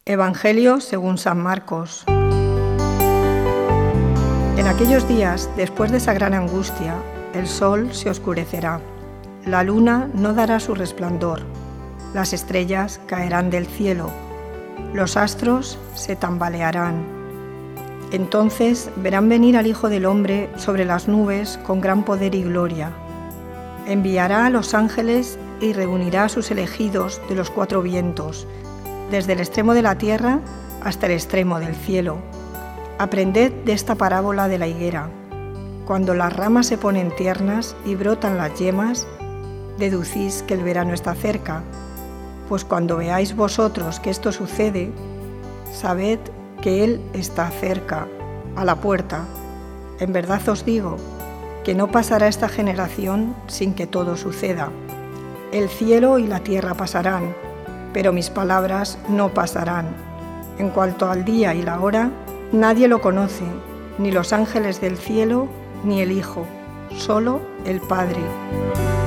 Evangelio según San Marcos. En aquellos días, después de esa gran angustia, el sol se oscurecerá, la luna no dará su resplandor, las estrellas caerán del cielo, los astros se tambalearán. Entonces verán venir al Hijo del Hombre sobre las nubes con gran poder y gloria. Enviará a los ángeles y reunirá a sus elegidos de los cuatro vientos, desde el extremo de la tierra hasta el extremo del cielo. Aprended de esta parábola de la higuera. Cuando las ramas se ponen tiernas y brotan las yemas, deducís que el verano está cerca. Pues cuando veáis vosotros que esto sucede, sabed que Él está cerca, a la puerta. En verdad os digo que no pasará esta generación sin que todo suceda. El cielo y la tierra pasarán, pero mis palabras no pasarán. En cuanto al día y la hora, nadie lo conoce, ni los ángeles del cielo, ni el Hijo, solo el Padre.